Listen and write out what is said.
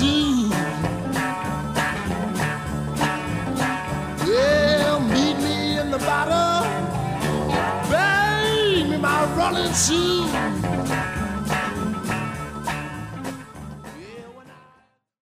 shoes. Yeah, meet me in the bottom, bring me my rolling shoes.